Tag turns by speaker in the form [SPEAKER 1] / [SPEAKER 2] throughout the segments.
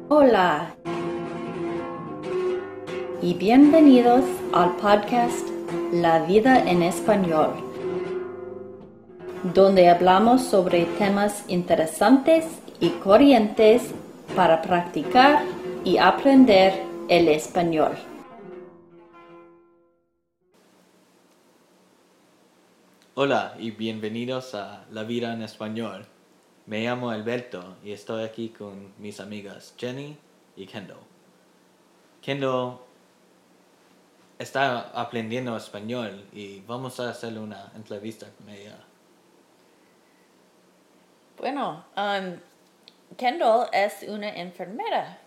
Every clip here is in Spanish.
[SPEAKER 1] Hola y bienvenidos al podcast La Vida en Español, donde hablamos sobre temas interesantes y corrientes para practicar y aprender el español.
[SPEAKER 2] Hola y bienvenidos a La Vida en Español. Me llamo Alberto y estoy aquí con mis amigas Jenny y Kendall. Kendall está aprendiendo español y vamos a hacer una entrevista con ella.
[SPEAKER 1] Bueno, Kendall es una enfermera.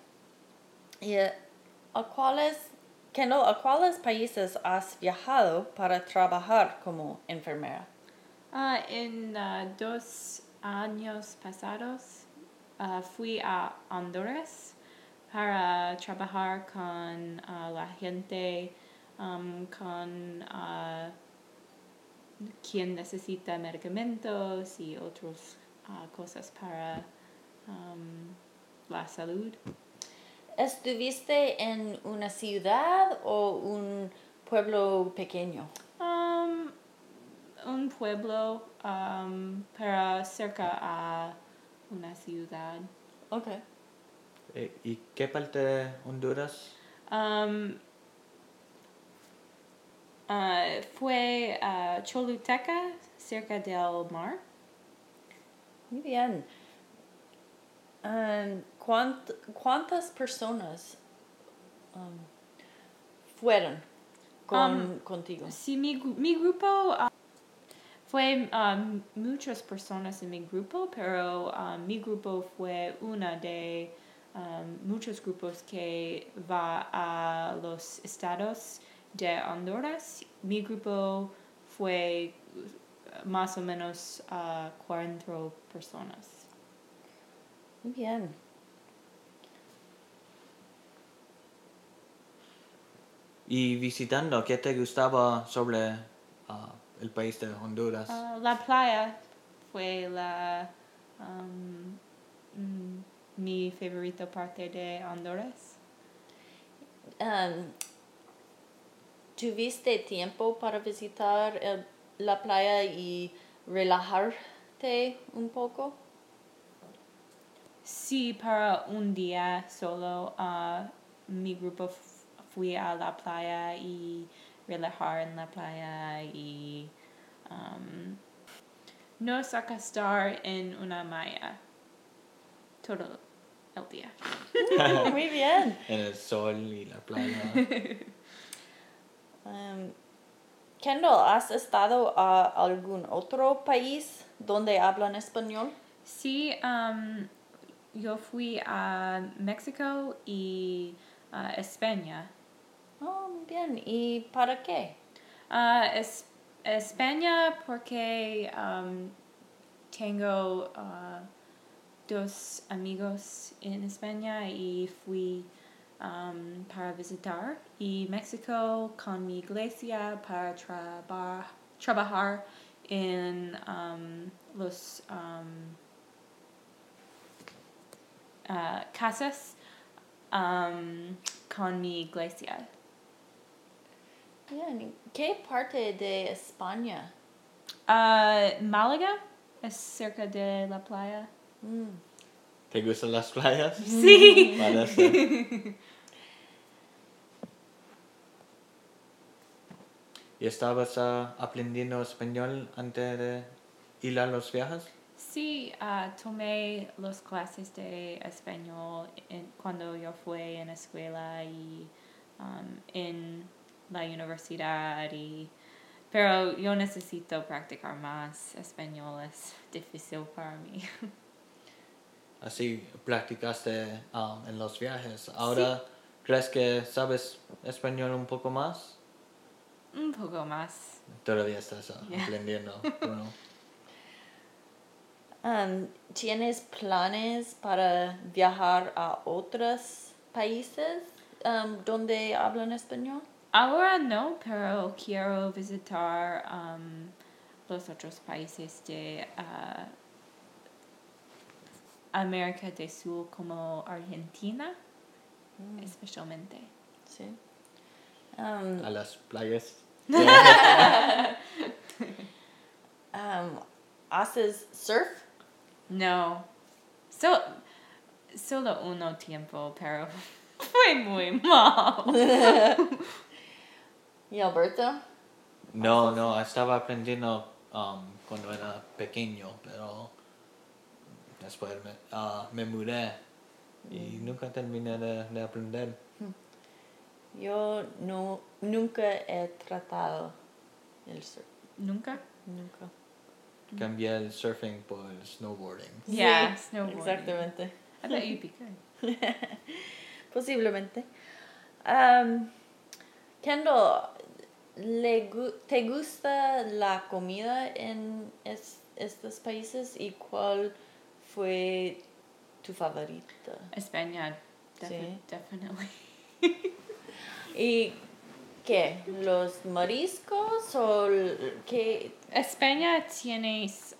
[SPEAKER 1] Kendall, ¿a cuáles países has viajado para trabajar como enfermera?
[SPEAKER 3] En 2 años pasados fui a Honduras para trabajar con la gente con quien necesita medicamentos y otras cosas para la salud.
[SPEAKER 1] ¿Estuviste en una ciudad o un pueblo pequeño?
[SPEAKER 3] Un pueblo para cerca a una ciudad.
[SPEAKER 1] Okay.
[SPEAKER 2] ¿Y qué parte de Honduras?
[SPEAKER 3] Fue a Choluteca, cerca del mar.
[SPEAKER 1] Muy bien. ¿Cuántas personas fueron contigo?
[SPEAKER 3] Sí, mi grupo fue muchas personas en mi grupo, pero mi grupo fue una de muchos grupos que va a los estados de Honduras. Mi grupo fue más o menos 40 personas.
[SPEAKER 1] Muy bien.
[SPEAKER 2] Y visitando, ¿qué te gustaba sobre el país de Honduras?
[SPEAKER 3] La playa fue mi favorita parte de Honduras.
[SPEAKER 1] ¿Tuviste tiempo para visitar la playa y relajarte un poco?
[SPEAKER 3] Sí, para un día solo mi grupo fui a la playa y relajar en la playa y nos acostar en una malla todo el día.
[SPEAKER 1] Muy bien.
[SPEAKER 2] En el sol y la playa.
[SPEAKER 1] Kendall, ¿has estado a algún otro país donde hablan español?
[SPEAKER 3] Sí, yo fui a México y España.
[SPEAKER 1] Oh, muy bien. ¿Y para qué?
[SPEAKER 3] España porque tengo 2 amigos en España y fui para visitar. Y México con mi iglesia para trabajar en los casas con mi iglesia.
[SPEAKER 1] Bien. ¿Qué parte de España?
[SPEAKER 3] Málaga es cerca de la playa.
[SPEAKER 2] ¿Te gustan las playas?
[SPEAKER 3] Sí.
[SPEAKER 2] Parece. ¿Y estabas aprendiendo español antes de ir a los viajes?
[SPEAKER 3] Sí, tomé las clases de español cuando yo fui en la escuela y en la universidad, pero yo necesito practicar más. Español es difícil para mí.
[SPEAKER 2] Así practicaste en los viajes. ¿Ahora crees que sabes español un poco más?
[SPEAKER 3] Un poco más.
[SPEAKER 2] Todavía estás aprendiendo, ¿no?
[SPEAKER 1] ¿Tienes planes para viajar a otros países donde hablan español?
[SPEAKER 3] Ahora no, pero quiero visitar los otros países de América del Sur como Argentina, especialmente.
[SPEAKER 1] Sí.
[SPEAKER 2] A las playas.
[SPEAKER 1] ¿Haces surf?
[SPEAKER 3] No, solo uno tiempo, pero fue muy mal.
[SPEAKER 1] ¿Y Alberto?
[SPEAKER 2] No, estaba aprendiendo cuando era pequeño, pero después me mudé y nunca terminé de aprender.
[SPEAKER 1] Yo nunca he tratado el surf.
[SPEAKER 3] ¿Nunca?
[SPEAKER 1] Nunca.
[SPEAKER 2] Cambié el surfing por el snowboarding.
[SPEAKER 3] Yeah,
[SPEAKER 1] Sí,
[SPEAKER 3] snowboarding.
[SPEAKER 1] exactamente.
[SPEAKER 3] I bet you'd be good.
[SPEAKER 1] Posiblemente. Kendall, ¿te gusta la comida en estos países y cuál fue tu favorita?
[SPEAKER 3] España,
[SPEAKER 1] Sí.
[SPEAKER 3] definitely.
[SPEAKER 1] ¿Y qué? ¿Los mariscos o qué?
[SPEAKER 3] España tienes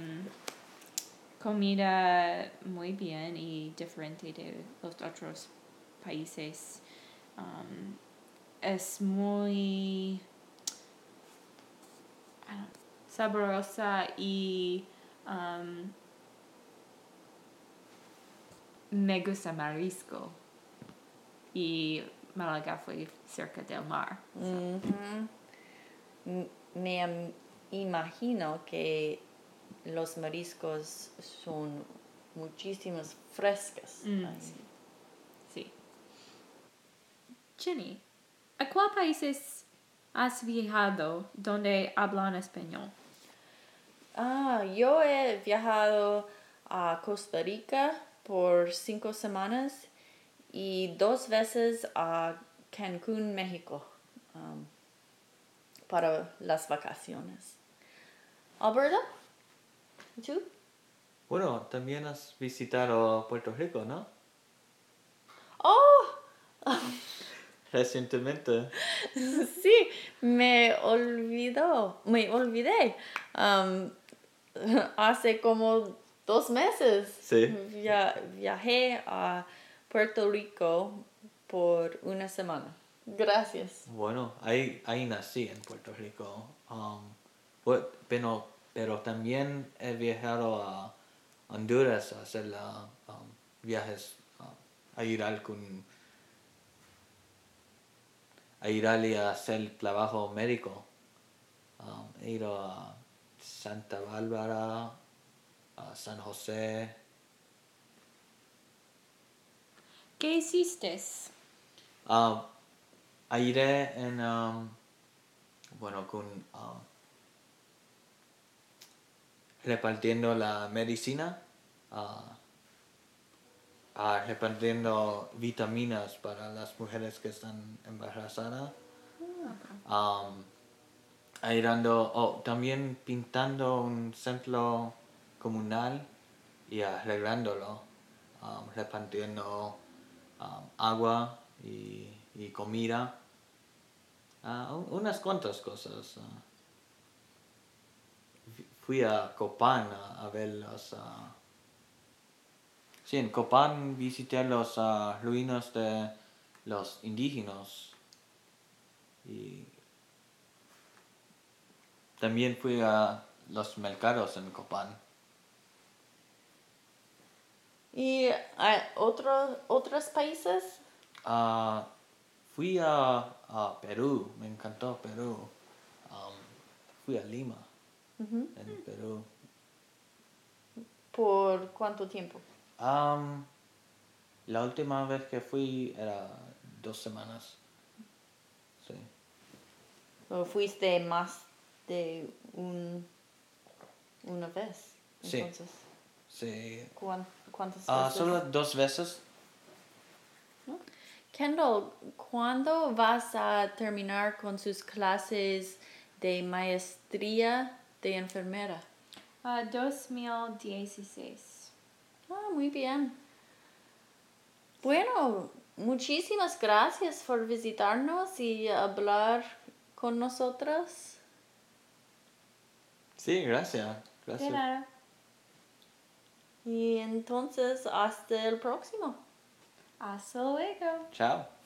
[SPEAKER 3] comida muy bien y diferente de los otros países. Es muy sabrosa y me gusta marisco. Y Málaga fue cerca del mar.
[SPEAKER 1] Me imagino que los mariscos son muchísimas frescas.
[SPEAKER 3] Sí. Sí. Jenny, ¿a cuál países has viajado donde hablan español?
[SPEAKER 1] Yo he viajado a Costa Rica por 5 semanas y 2 veces a Cancún, México, para las vacaciones. Alberto, ¿y tú?
[SPEAKER 2] Bueno, también has visitado Puerto Rico, ¿no?
[SPEAKER 1] Oh,
[SPEAKER 2] Recientemente.
[SPEAKER 1] sí, me olvidé. Hace como 2 meses
[SPEAKER 2] Sí.
[SPEAKER 1] viajé a Puerto Rico por 1 semana. Gracias.
[SPEAKER 2] Bueno, ahí nací en Puerto Rico. Pero también he viajado a Honduras a hacer viajes a ir a ir a hacer trabajo médico. He ido a Santa Bárbara, a San José.
[SPEAKER 3] ¿Qué hiciste?
[SPEAKER 2] Iré repartiendo la medicina, repartiendo vitaminas para las mujeres que están embarazadas. También pintando un centro comunal y arreglándolo, repartiendo agua y comida, unas cuantas cosas. Fui a Copán a verlos. Sí, en Copán visité las ruinas de los indígenas y también fui a los mercados en Copán.
[SPEAKER 1] ¿Y a otros países?
[SPEAKER 2] Fui a Perú, me encantó Perú. Fui a Lima, en Perú.
[SPEAKER 1] ¿Por cuánto tiempo?
[SPEAKER 2] La última vez que fui era 2 semanas. Sí.
[SPEAKER 1] ¿O fuiste más de una vez?
[SPEAKER 2] Sí.
[SPEAKER 1] Entonces,
[SPEAKER 2] Sí.
[SPEAKER 1] ¿cuántas veces?
[SPEAKER 2] Solo 2 veces.
[SPEAKER 1] Kendall, ¿cuándo vas a terminar con sus clases de maestría de enfermera?
[SPEAKER 3] 2016.
[SPEAKER 1] Muy bien. Bueno, muchísimas gracias por visitarnos y hablar con nosotros.
[SPEAKER 2] Sí, gracias.
[SPEAKER 3] De nada.
[SPEAKER 4] Y entonces, hasta el próximo.
[SPEAKER 3] Hasta luego.
[SPEAKER 2] Chao.